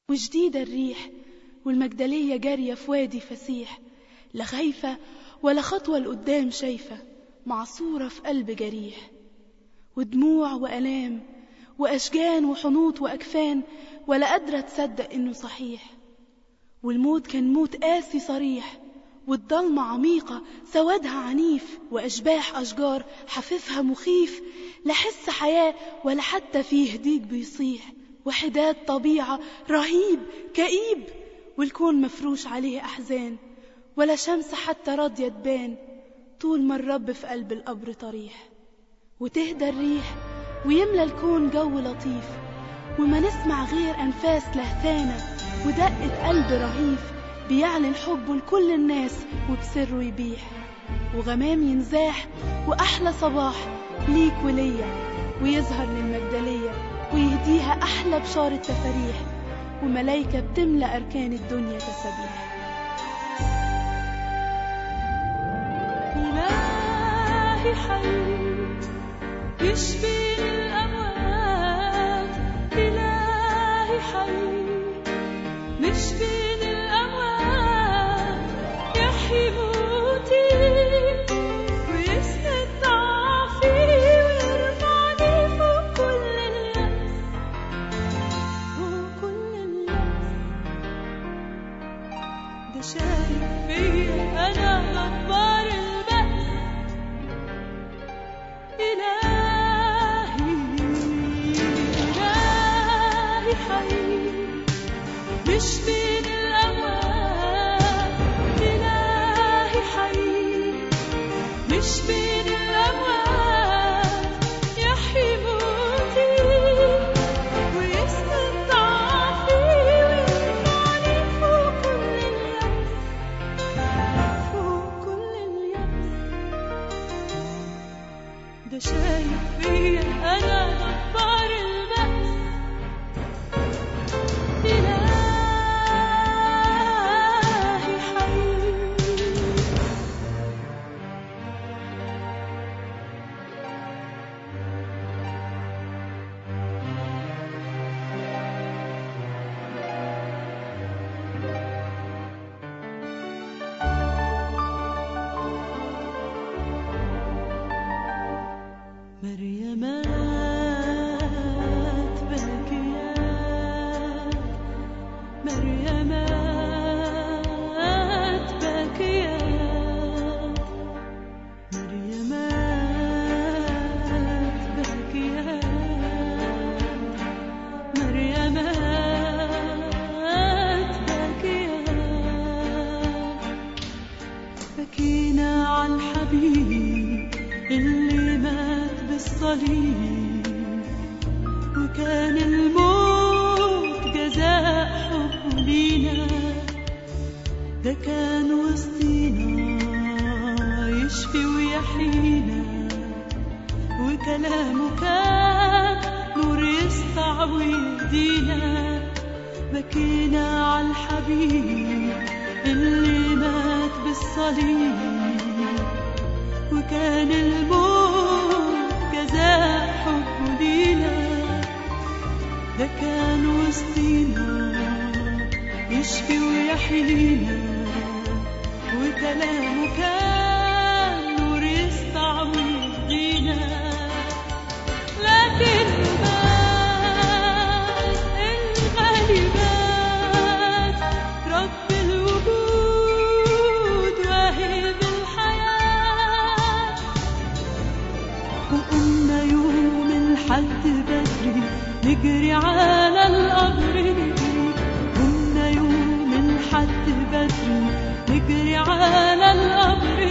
وجديدة الريح، والمجدلية جارية في وادي فسيح، لا خايفة ولا خطوة لقدام شايفة، معصورة في قلب جريح، ودموع وألام وأشجان وحنوط وأكفان، ولا قادرة تصدق إنه صحيح. والموت كان موت قاسي صريح، والضلمة عميقة سوادها عنيف، وأشباح أشجار حفيفها مخيف، لا حس حياة ولا حتى فيه ديك بيصيح، وحداد طبيعة رهيب كئيب، والكون مفروش عليه أحزان، ولا شمس حتى راضية تبان، طول ما الرب في قلب القبر طريح. وتهدى الريح ويملى الكون جو لطيف، وما نسمع غير أنفاس لهفانة ودقة قلب رهيف، بيعلن حبه لكل الناس وبسره يبيح. وغمام ينزاح وأحلى صباح ليك وليا، ويظهر للمجدلية ويهديها أحلى بشارة تفاريح، وملايكة بتملأ أركان الدنيا تسبيح. إلهي حي يشفي الأموات، إلهي حي يشفي الأموات، يحيي موتي ويسند ضعفي، ويرفعني فوق كل اليأس، فوق كل اليأس. ده شايف فيا أنا غبار البأس، إلهي حي يشفي الأموات، إلهي حي يشفي الأموات، يحيي موتي ويسند ضعفي، ويرفعني فوق كل اليأس، فوق كل اليأس. ده شايف فيا أنا غبار البأس، إلهي حي. مريمات باكيات، مريمات باكيات، مريمات باكيات، مريمات باكيات. بكينا على الحبيب اللي مات بالصليب، وكان الموت جزاء حبه لينا. ده كان وسطينا يشفي ويحيينا، وكلامه كان نور يسطع ويهدينا. بكينا على الحبيب اللي مات بالصليب، وكان الموت جزاء حبه لينا. ده كان وسطينا يشفي ويحيينا، وكلامه كان نور يسطع ويهدينا. لكن مات الغالي، مات رب الوجود واهب الحياة. وقمنا يوم الحد بدري نجري على القبر، نجري. قمنا يوم الحد بدري نجري على القبر،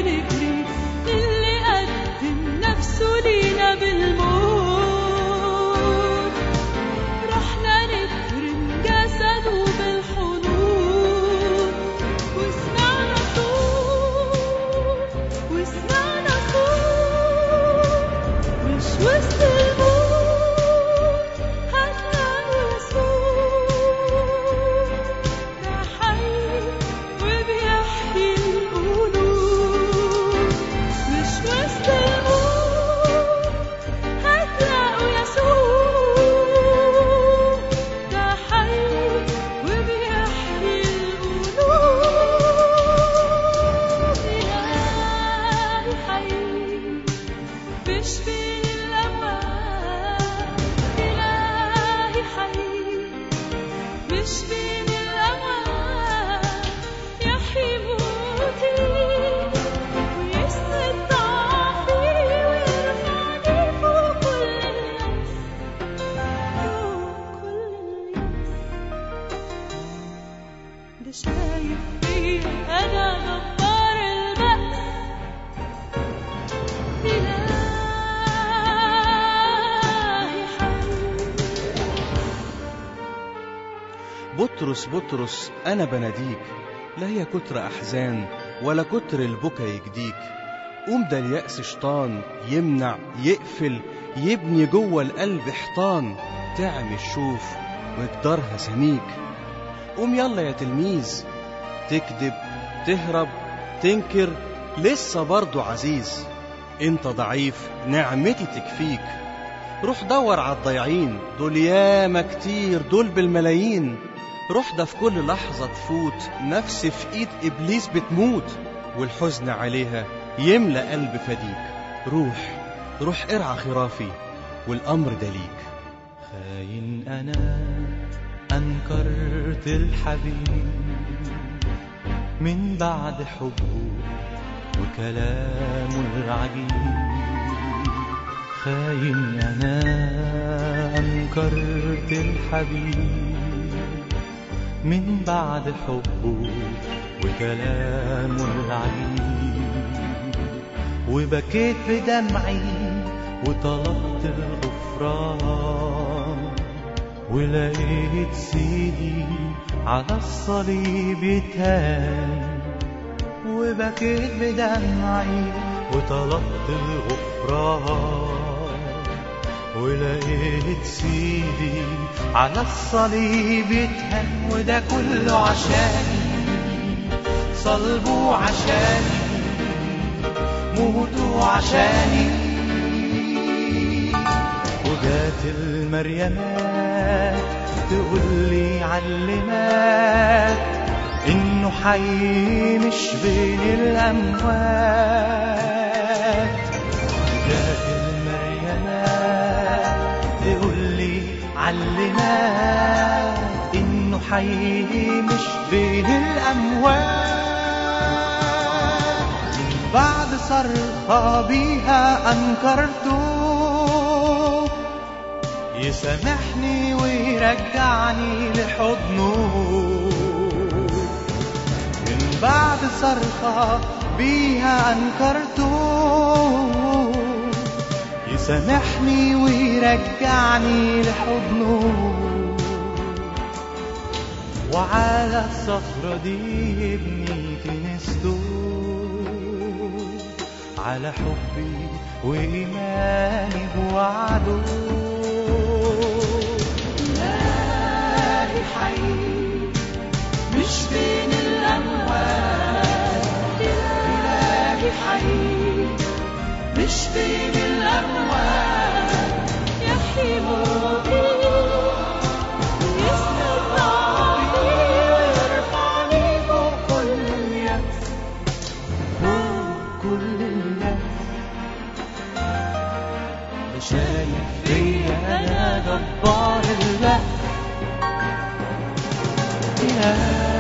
مش بين الأموات يحيي موتي ويسند ضعفي ويرفعني فوق كل اليأس، فوق كل اليأس. ده شايف فيا أنا غبار البأس، إلهي حي. بطرس بطرس أنا بناديك، لا هي كتر أحزان ولا كتر البكا يجديك. قوم ده اليأس شيطان يمنع يقفل يبني جوه القلب حيطان، تعمل شوف وجدارها سميك. قوم يلا يا تلميذ، تكذب تهرب تنكر لسه برضو عزيز. انت ضعيف نعمتي تكفيك. روح دور على الضيعين دول ياما كتير، دول بالملايين. روح ده في كل لحظة تفوت نفس في ايد ابليس بتموت، والحزن عليها يملأ قلب فديك. روح روح ارعى خرافي والامر ده ليك. خاين أنا أنكرت الحبيب من بعد حبه وكلامه العجيب. خاين أنا أنكرت الحبيب من بعد حبه وكلامه العجيب. وبكيت بدمعي وطلبت الغفران، ولقيت سيدي على الصليب يتهان. وبكيت بدمعي وطلبت الغفران، ولقيت سيدي على الصليب يتهان. وده كله عشاني، صلبه عشاني، موته عشاني. وجات المريمات تقولي علمات إنه حي مش بين الأموات. جات المريمات تقولي علمات إنه حي مش بين الأموات. بعد صرخة بيها أنكرته يسامحني ويرجعني لحضنه. من بعد صرخة بيها أنكرته يسامحني ويرجعني لحضنه. وعلى الصخرة دي يبني كنيسته على حبي وإيماني بوعده. إلهي حي مش بين الأموات، إلهي حي مش بين الأموات. يحيي موتي ويسند ضعفي ويرفعني فوق كل اليأس، فوق كل اليأس. شايف فيا أنا جبار البأس،